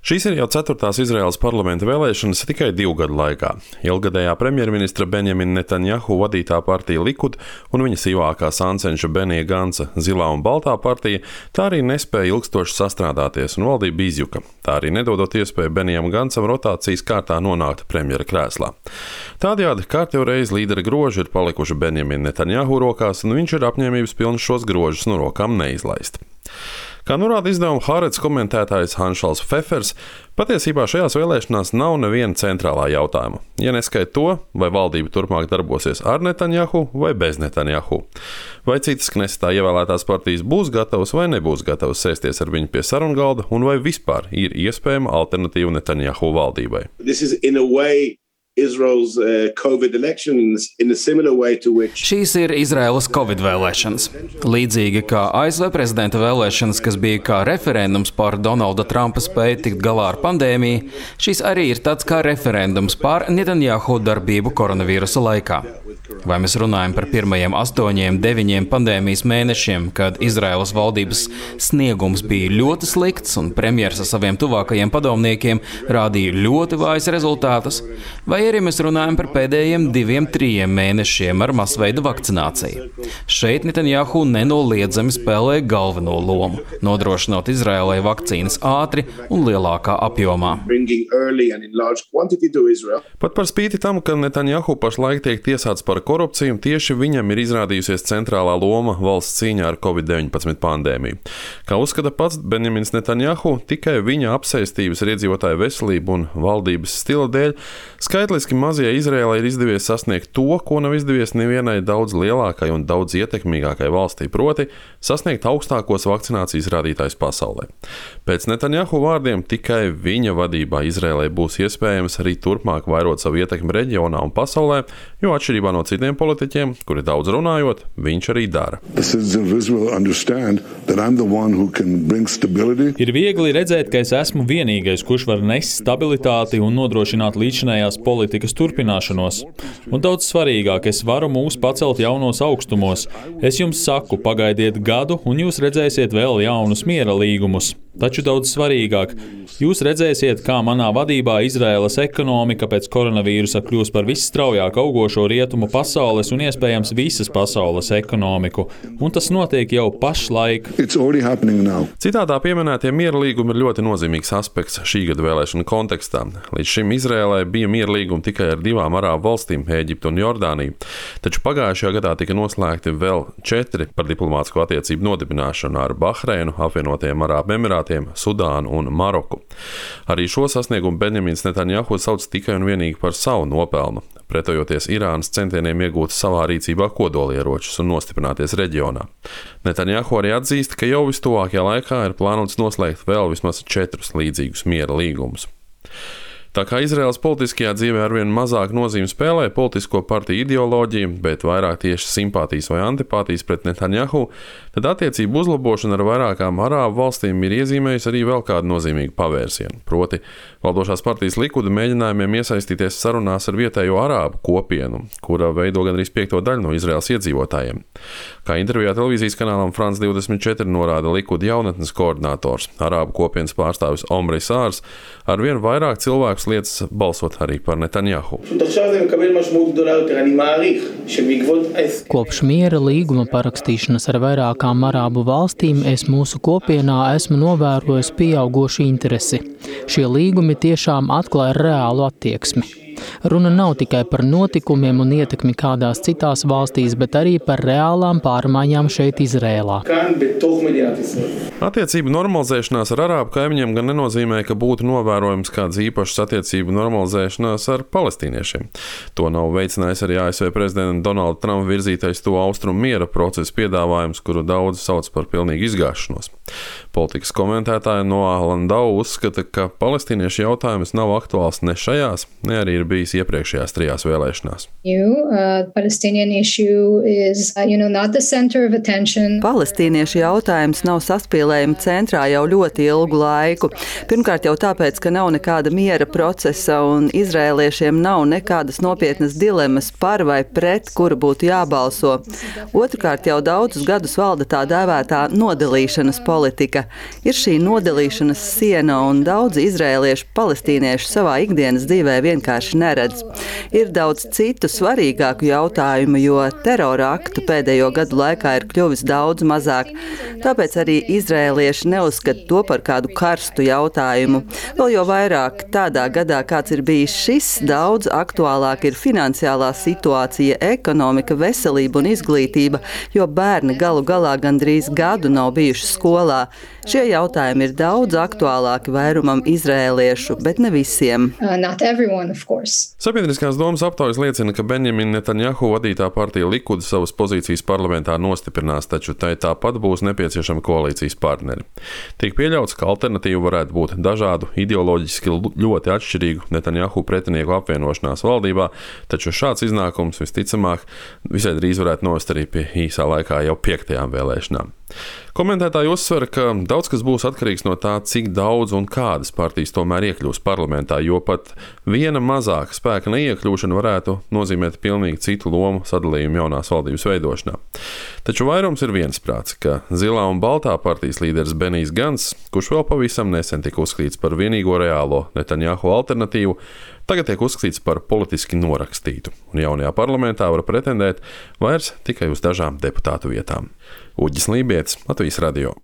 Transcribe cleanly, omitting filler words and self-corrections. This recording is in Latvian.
Šīs ir jau 4. Izraēlas parlamenta vēlēšanas tikai 2 gadu laikā. Ilgadējā premjerministra Benjamina Netanjahu vadītā partija Likud un viņa sīvākā sancenša Benija Ganca Zilā un Baltā partija tā arī nespēja ilgstoši sastrādāties un valdība izjuka. Tā arī nedodot iespēju Benijam Gancam rotācijas kārtā nonākt premjera krēslā. Tādējādi kārtējo reizi līdera groži ir palikuši Benjamina Netanjahu rokās, un viņš ir apņēmības pilns šos grožus no rokām neizlaist. Kā norāda izdevuma Haaretz komentētājs Hanšals Pfeffers, patiesībā šajās vēlēšanās nav neviena centrālā jautājuma. Ja neskait to, vai valdība turpmāk darbosies ar Netanjahu vai bez Netanjahu. Vai citas Knesetā ievēlētās partijas būs gatavas vai nebūs gatavas sēsties ar viņu pie sarunu galda, un vai vispār ir iespējama alternatīva Netanjahu valdībai. Israel's COVID elections in a similar way to which Šīs ir Izraēlas Covid vēlēšanas. Līdzīgi kā ASV prezidenta vēlēšanas, kas bija kā referendums par Donalda Trumpa spēju tikt galā ar pandēmiju, šīs arī ir tāds kā referendums par Netanjahu darbību koronavīrusa laikā. Vai mēs runājam par pirmajiem 8, 9 pandēmijas mēnešiem, kad Izraēlas valdības sniegums bija ļoti slikts un premjers ar saviem tuvākajiem padomniekiem rādīja ļoti vājas rezultātus, vai arī mēs runājam par pēdējiem 2, 3 mēnešiem ar masveida vakcināciju. Šeit Netanjahu nenoliedzami spēlē galveno lomu, nodrošinot Izraēlai vakcīnas ātri un lielākā apjomā. Pat par spīti tam, ka Netanjahu pašlaik tiek tiesāts par korupciju, tieši viņam ir izrādījusies centrālā loma valsts cīņā ar Covid-19 pandēmiju. Kā uzskata pats Benjamins Netanjahu, tikai viņa apsēstības ar iedzīvotāju veselību un valdības stila dēļ skaitliski mazajai Izraēlai ir izdevies sasniegt to, ko nav izdevies nevienai daudz lielākai un daudz ietekmīgākai valstī, proti sasniegt augstākos vakcinācijas rādītājus pasaulē. Pēc Netanjahu vārdiem tikai viņa vadībā Izraēlai būs iespējams arī turpmāk vairot savu ietekmi reģionā un pasaulē, jo atšķirībā no citiem politiķiem, kuri daudz runājot, viņš arī dara. Ir viegli redzēt, ka es esmu vienīgais, kurš var nest stabilitāti un nodrošināt līdzinējās politikas turpināšanos. Un daudz svarīgāk, es varu mūs pacelt jaunos augstumos. Es jums saku, pagaidiet gadu, un jūs redzēsiet vēl jaunus miera līgumus. Taču daudz svarīgāk, jūs redzēsiet, kā manā vadībā Izraēlas ekonomika pēc koronavīrusa kļūs par visstraujāk augošo rietumu pasaules un iespējams visas pasaules ekonomiku. Un tas notiek jau pašlaik. Citātā pieminētie miera līgumi ir ļoti nozīmīgs aspekts šī gada vēlēšana kontekstā. Līdz šim Izraēlai bija miera līgumi tikai ar 2 arābu valstīm, Ēģiptu un Jordāniju, taču pagājušajā gadā tika noslēgti vēl 4 par diplomātisko attiecību nodibināšanu ar Bahreinu, apvienotajiem Arābu Emirātiem, Sudānu un Maroku. Arī šo sasniegumu Benjamins Netanjahu sauc tikai un vienīgi par savu nopelnu, pretojoties Irānas centieniem iegūt savā rīcībā kodolieročus un nostiprināties reģionā. Netanjahu arī atzīst, ka jau vistuvākajā laikā ir plānots noslēgt vēl vismaz 4 līdzīgus miera līgumus. Tā kā Izraēlas politiskajā dzīvē arvien mazāk nozīmi spēlē politisko partiju ideoloģija, bet vairāk tieši simpātijas vai antipātijas pret Netanjahu, tad attiecību uzlabošana ar vairākām arābu valstīm ir iezīmējusi arī vēl kādu nozīmīgu pavērsienu. Proti, valdošās partijas Likuda mēģinājumiem iesaistīties sarunās ar vietējo arābu kopienu, kura veido gandrīz 5. daļu no Izraēlas iedzīvotājiem. Kā intervijā televīzijas kanālam France 24 norāda Likuda jaunatnes koordinators, arābu kopienas pārstāvis Omri Sārs, arvien vairāk cilvēku lietas balsot arī par Netanjahu. Kopš miera līguma parakstīšanas ar vairākām arābu valstīm es mūsu kopienā esmu novērojis pieaugošu interesi. Šie līgumi tiešām atklāja reālu attieksmi. Runa nav tikai par notikumiem un ietekmi kādās citās valstīs, bet arī par reālām pārmaiņām šeit Izrēlā. Attiecību normalizēšanās ar arābu kaimiņiem gan nenozīmē, ka būtu novērojams kāds īpašs attiecību normalizēšanās ar palestīniešiem. To nav veicinājis arī ASV prezidenta Donalda Trumpa virzītais to austrumu miera procesa piedāvājums, kuru daudzi sauc par pilnīgu izgāšanos. Politikas komentētāja Noā Landau uzskata, ka palestīniešu jautājums nav aktuāls ne šajās, ne arī ir bijis bijis iepriekšējās 3 vēlēšanās. Palestīniešu jautājums nav saspīlējuma centrā jau ļoti ilgu laiku. Pirmkārt jau tāpēc, ka nav nekāda miera procesa un izrēliešiem nav nekādas nopietnas dilemmas par vai pret, kura būtu jābalso. Otrkārt jau daudzus gadus valda tā dēvētā nodalīšanas politika. Ir šī nodalīšanas siena un daudzi izrēliešu palestīniešu savā ikdienas dzīvē vienkārši neredz. Ir daudz citu svarīgāku jautājumu, jo terora aktu pēdējo gadu laikā ir kļuvis daudz mazāk. Tāpēc arī izrēlieši neuzskata to par kādu karstu jautājumu. Vēl jau vairāk tādā gadā, kāds ir bijis šis, daudz aktuālāk ir finansiālā situācija, ekonomika, veselība un izglītība, jo bērni galu galā gandrīz gadu nav bijuši skolā. Šie jautājumi ir daudz aktuālāki vairumam izrēliešu, bet ne visiem. Sabiedriskās domas aptaujas liecina, ka Benjamina Netanjahu vadītā partija Likud savas pozīcijas parlamentā nostiprinās, taču tai tāpat būs nepieciešami koalīcijas partneri. Tiek pieļauts, ka alternatīva varētu būt dažādu ideoloģiski ļoti atšķirīgu Netanjahu pretinieku apvienošanās valdībā, taču šāds iznākums visticamāk visai drīz varētu novest arī pie īsā laikā jau 5. vēlēšanām. Komentētāji uzsver, ka daudz kas būs atkarīgs no tā, cik daudz un kādas partijas tomēr iekļūs parlamentā, jo pat viena mazāka spēka neiekļūšana varētu nozīmēt pilnīgi citu lomu sadalījumu jaunās valdības veidošanā. Taču vairums ir viensprāts, ka zilā un baltā partijas līderis Benijs Gants, kurš vēl pavisam nesen tika uzskatīts par vienīgo reālo Netanjahu alternatīvu, tagad tiek uzskatīts par politiski norakstītu, un jaunajā parlamentā var pretendēt vairs tikai uz dažām deputātu vietām. Uģis Lībietis, Latvijas radio.